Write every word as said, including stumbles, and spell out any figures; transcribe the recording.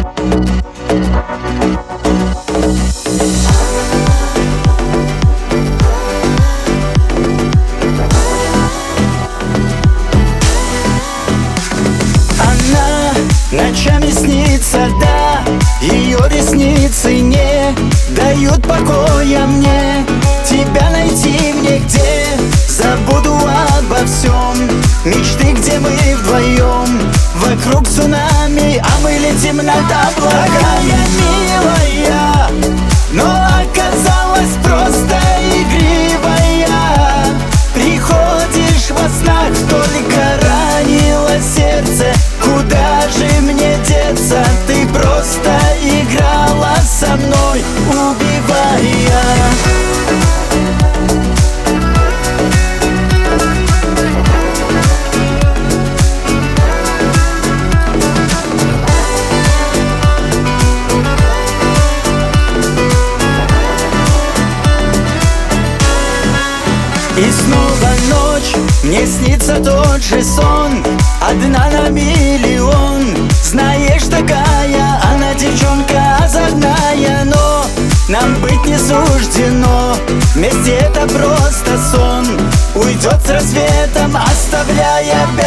Ночами снится, да, ее ресницы не дают покоя мне. Тебя найти мне где, забуду обо всем. Мечты, где мы вдвоем, вокруг цунами, а мы летим над облаками. Милая, но оказалась просто игривая. Приходишь во снах, только ранило сердце. Куда же мне деться? Ты просто играла со мной, убивая. И снова ночь, мне снится тот же сон. Одна на миллион. Знаешь, такая она девчонка озорная, но нам быть не суждено. Вместе это просто сон. Уйдет с рассветом, оставляя